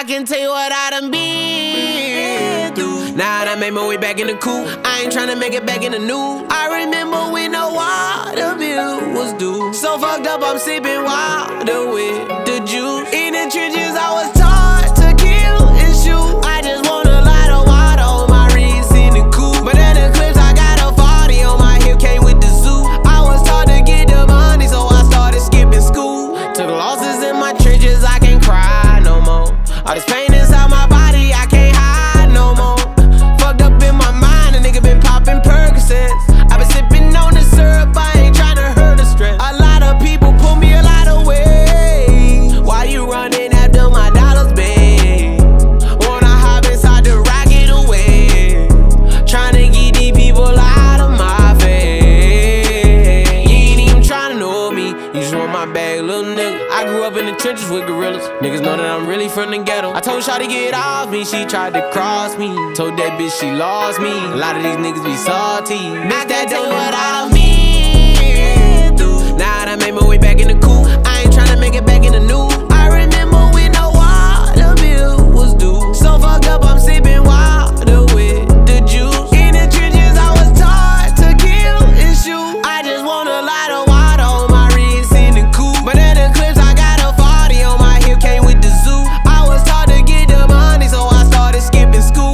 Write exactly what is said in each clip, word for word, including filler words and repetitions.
can tell you what I done been through. Now that I made my way back in the coupe, I ain't tryna make it back in the new. I remember when the water bill was due. So fucked up, I'm sipping water with the juice. In the trenches, I was taught to kill and shoot. I just want a lot of water on my wrist in the coupe. But in the clips, I got a forty on my hip, came with the zoo. I was taught to get the money, so I started skipping school. Took losses in my trenches, I can't cry no more. All this pain inside my body, I can't hide no more. Fucked up in my mind, a nigga been popping Percocets. I been sipping on the syrup, I ain't tryna hurt the stress. A lot of people pull me a lot of way. Why you running after my dollars, babe? Wanna hop inside the rocket away. Tryna get these people out of my face. You ain't even tryna know me, you just want my bag, little nigga. I grew up in the trenches with gorillas. Niggas know that I'm really from the ghetto. I told Shawty get off me, she tried to cross me. Told that bitch she lost me. A lot of these niggas be salty. Bitch, that tell you what I been through. Now that I made my way back in the coupe, I ain't tryna make it back in the new. I remember when the water bill was due. So fucked up, I'm sipping water with the juice. In the trenches, I was taught to kill and shoot. I just want a lot of water on my wrist in the coupe. But in the clips, I got a forty on my hip, came with the zoo. I was taught to get the money, so I started skipping school.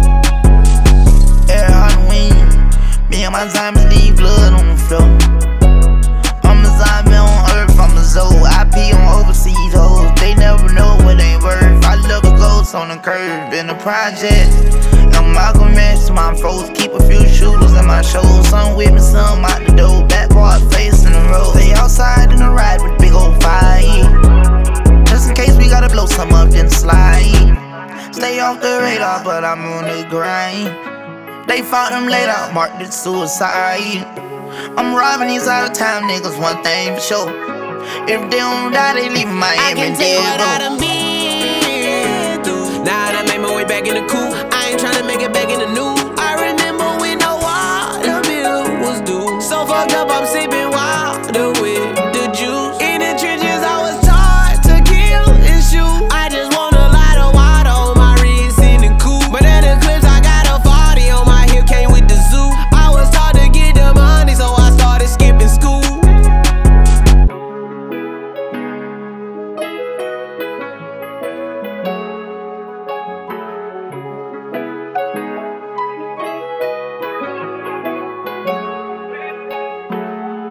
Yeah, Halloween. Me and my diamonds leave blood on the floor. I'm a zombie on earth, I'm a zoo. I pee on overseas hoes, they never know what they worth. I love the ghosts on the curb in the project. And Malcolm X, my foes, keep a few shooters in my shows. Some with me, some out the door, back part facing the road. Stay outside in the ride with big old fire. Just in case we gotta blow some up, then slide. Stay off the radar, but I'm on the grind. They found them laid out, marked it suicide. I'm robbing these out of town niggas, one thing for sure. If they don't die, they leave my